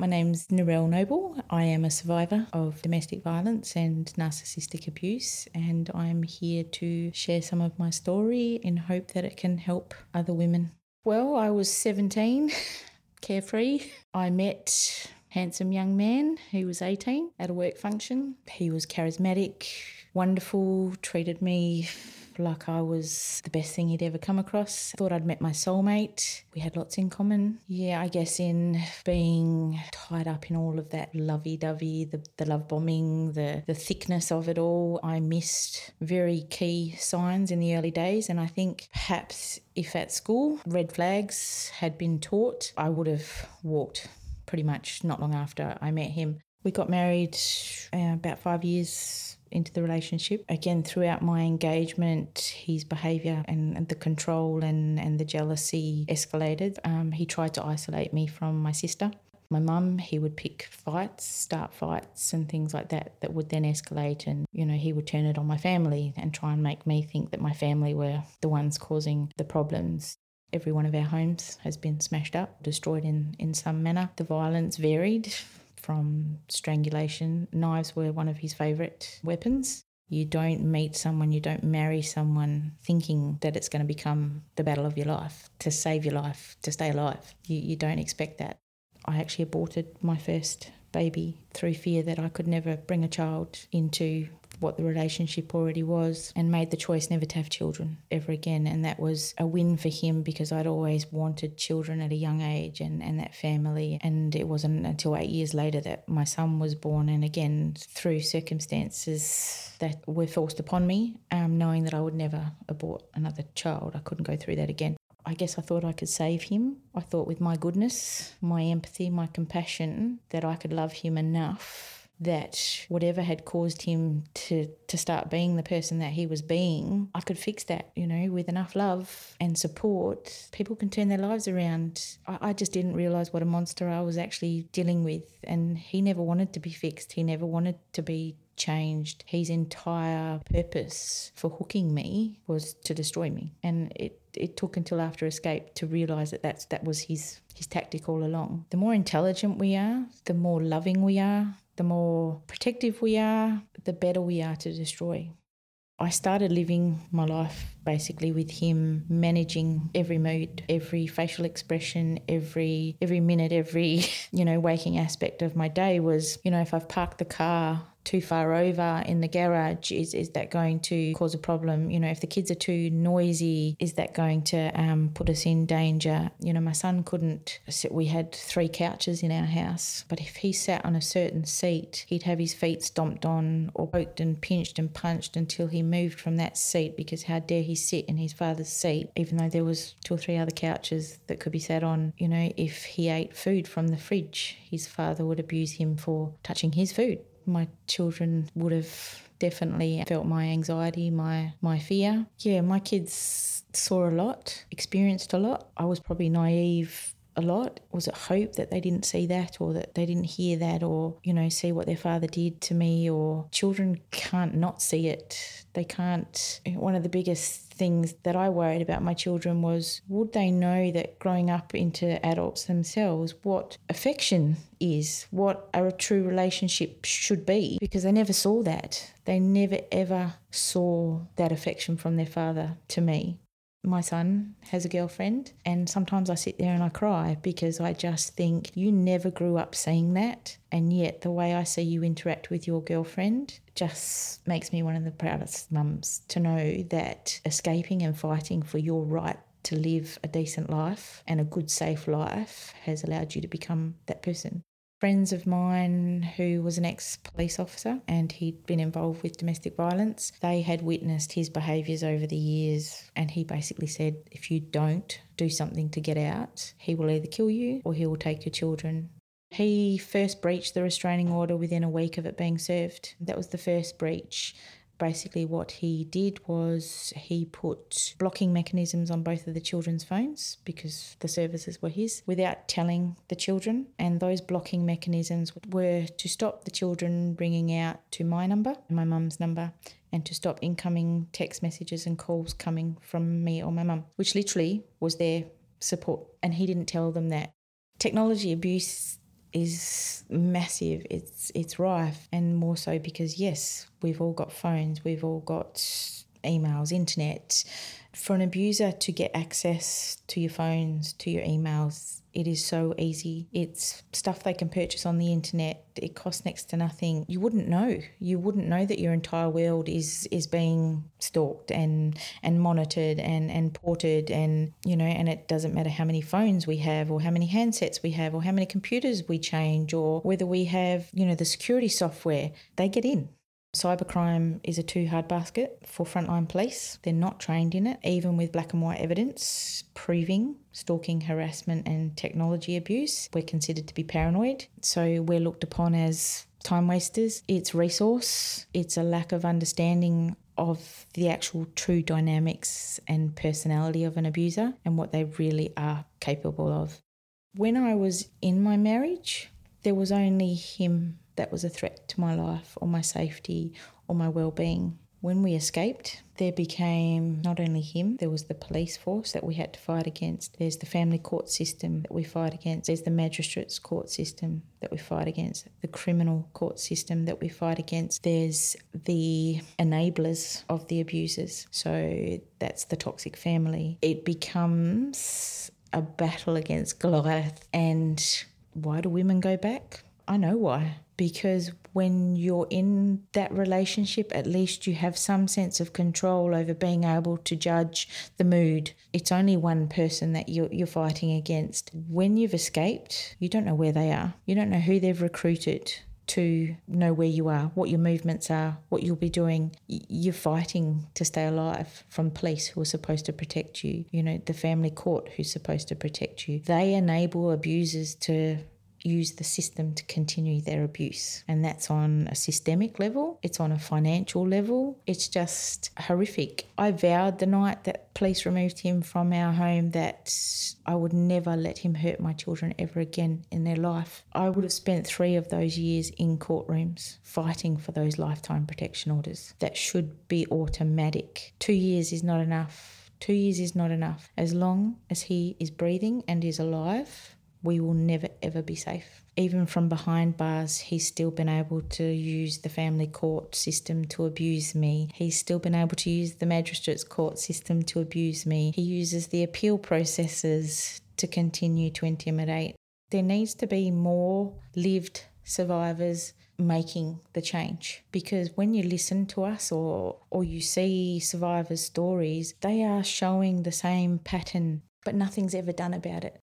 My name's Narelle Noble. I am a survivor of domestic violence and narcissistic abuse, and I'm here to share some of my story in hope that it can help other women. Well, I was 17, carefree. I met a handsome young man who was 18 at a work function. He was charismatic, wonderful, treated me like I was the best thing he'd ever come across. Thought I'd met my soulmate. We had lots in common. Yeah, I guess in being tied up in all of that lovey-dovey, the love bombing, the thickness of it all, I missed very key signs in the early days. And I think perhaps if at school red flags had been taught, I would have walked pretty much not long after I met him. We got married about 5 years into the relationship. Again, throughout my engagement, his behaviour and the control and the jealousy escalated. He tried to isolate me from my sister. My mum, he would pick fights, start fights and things like that would then escalate, and, he would turn it on my family and try and make me think that my family were the ones causing the problems. Every one of our homes has been smashed up, destroyed in some manner. The violence varied from strangulation. Knives were one of his favourite weapons. You don't meet someone, you don't marry someone thinking that it's going to become the battle of your life, to save your life, to stay alive. You don't expect that. I actually aborted my first baby through fear that I could never bring a child into what the relationship already was, and made the choice never to have children ever again. And that was a win for him, because I'd always wanted children at a young age and that family. And it wasn't until 8 years later that my son was born, and again through circumstances that were forced upon me, knowing that I would never abort another child. I couldn't go through that again. I guess I thought I could save him. I thought with my goodness, my empathy, my compassion, that I could love him enough that whatever had caused him to start being the person that he was being, I could fix that, with enough love and support. People can turn their lives around. I just didn't realise what a monster I was actually dealing with, and he never wanted to be fixed. He never wanted to be changed. His entire purpose for hooking me was to destroy me, and it took until after escape to realise that was his tactic all along. The more intelligent we are, the more loving we are, the more protective we are, the better we are to destroy. I started living my life basically with him, managing every mood, every facial expression, every minute, every, waking aspect of my day was, if I've parked the car too far over in the garage, is that going to cause a problem? If the kids are too noisy, is that going to put us in danger? My son couldn't sit. We had 3 couches in our house, but if he sat on a certain seat, he'd have his feet stomped on or poked and pinched and punched until he moved from that seat, because how dare he sit in his father's seat, even though there was 2 or 3 other couches that could be sat on. If he ate food from the fridge, his father would abuse him for touching his food. My children would have definitely felt my anxiety, my fear. Yeah, my kids saw a lot, experienced a lot. I was probably naive a lot. Was it hope that they didn't see that, or that they didn't hear that, or, see what their father did to me? Or children can't not see it. They can't. One of the biggest things that I worried about my children was, would they know that growing up into adults themselves, what affection is, what a true relationship should be? Because they never saw that. They never ever saw that affection from their father to me. My son has a girlfriend, and sometimes I sit there and I cry, because I just think, you never grew up seeing that, and yet the way I see you interact with your girlfriend just makes me one of the proudest mums, to know that escaping and fighting for your right to live a decent life and a good, safe life has allowed you to become that person. Friends of mine who was an ex-police officer, and he'd been involved with domestic violence, they had witnessed his behaviours over the years, and he basically said, if you don't do something to get out, he will either kill you or he will take your children. He first breached the restraining order within a week of it being served. That was the first breach. Basically what he did was he put blocking mechanisms on both of the children's phones, because the services were his, without telling the children. And those blocking mechanisms were to stop the children ringing out to my number, my mum's number, and to stop incoming text messages and calls coming from me or my mum, which literally was their support. And he didn't tell them that. Technology abuse is massive. It's rife, and more so because, yes, we've all got phones, we've all got emails, internet. For an abuser to get access to your phones, to your emails, it is so easy. It's stuff they can purchase on the internet. It costs next to nothing. You wouldn't know. You wouldn't know that your entire world is being stalked and monitored and ported, and and it doesn't matter how many phones we have or how many handsets we have or how many computers we change or whether we have, the security software. They get in. Cybercrime is a too hard basket for frontline police. They're not trained in it, even with black and white evidence proving stalking, harassment and technology abuse. We're considered to be paranoid, so we're looked upon as time wasters. It's resource. It's a lack of understanding of the actual true dynamics and personality of an abuser and what they really are capable of. When I was in my marriage, there was only him that was a threat to my life or my safety or my well-being. When we escaped, there became not only him, there was the police force that we had to fight against. There's the family court system that we fight against. There's the magistrates court system that we fight against. The criminal court system that we fight against. There's the enablers of the abusers. So that's the toxic family. It becomes a battle against Goliath. And why do women go back? I know why. Because when you're in that relationship, at least you have some sense of control over being able to judge the mood. It's only one person that you're fighting against. When you've escaped, you don't know where they are. You don't know who they've recruited to know where you are, what your movements are, what you'll be doing. You're fighting to stay alive from police who are supposed to protect you, the family court who's supposed to protect you. They enable abusers to use the system to continue their abuse. And that's on a systemic level. It's on a financial level. It's just horrific. I vowed the night that police removed him from our home that I would never let him hurt my children ever again in their life. I would have spent 3 of those years in courtrooms fighting for those lifetime protection orders. That should be automatic. 2 years is not enough. 2 years is not enough. As long as he is breathing and is alive, we will never, ever be safe. Even from behind bars, he's still been able to use the family court system to abuse me. He's still been able to use the magistrates court system to abuse me. He uses the appeal processes to continue to intimidate. There needs to be more lived survivors making the change, because when you listen to us or you see survivors' stories, they are showing the same pattern, but nothing's ever done about it.